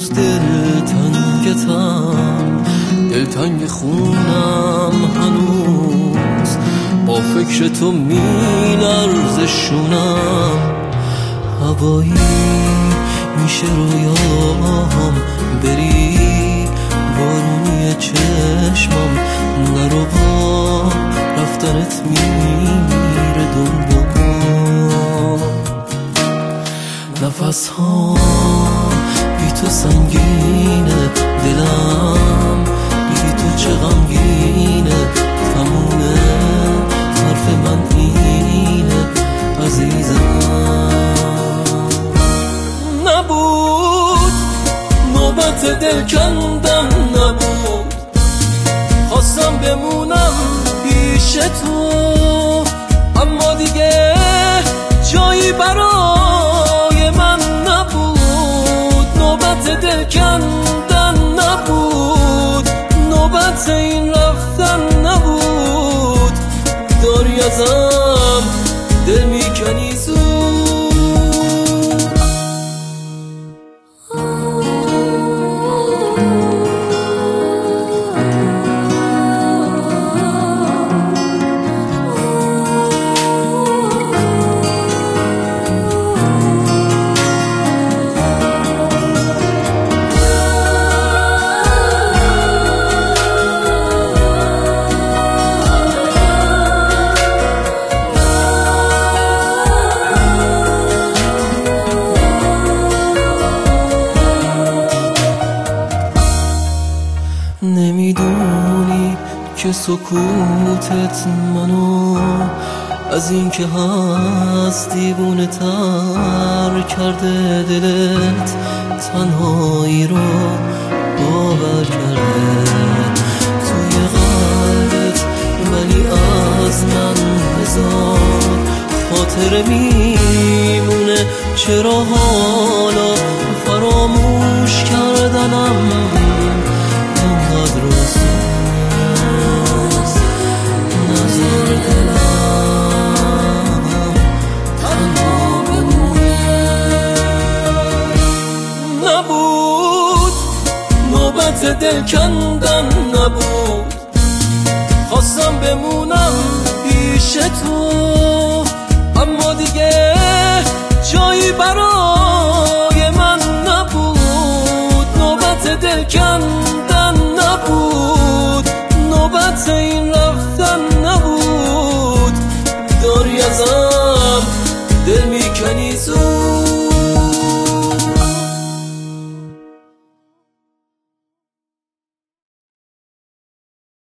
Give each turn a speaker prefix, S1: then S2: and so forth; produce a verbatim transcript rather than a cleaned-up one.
S1: هنوز دل تنگتم، دل تنگ خونم هنوز، با فکر تو می لرزه شونم. هوایی میشه رویام بری، بارونی چشمم نرو، با رفتنت میره دنیا. نفس ها بی تو سنگینه، دلم بی تو چه غمگینه، تمومه حرف من اینه عزیزم. نبود نوبت دل کندن، نبود خواستم بمونم پیش تو، اما دیگه جایی برای من نبود. نوبت دل کندن نبود، نوبت این رفتن نبود. داری ازم دل میکنی زود. نمیدونی که سکوتت منو از این که هست دیوونه تر کرده. دلت تنهایی رو باور کرده توی قلبت، ولی از من هزار خاطره میمونه. چرا حالا فراموش کردنم انقدر روز نظر دلم تنها بمونه. نبود نوبت دل کندن، نبود خواستم بمونم پیش تو، اما دیگه جایی برای من نبود. نوبت دل کندن نبود، نوبت این رفتن نبود. داری ازم دل میکنی زود.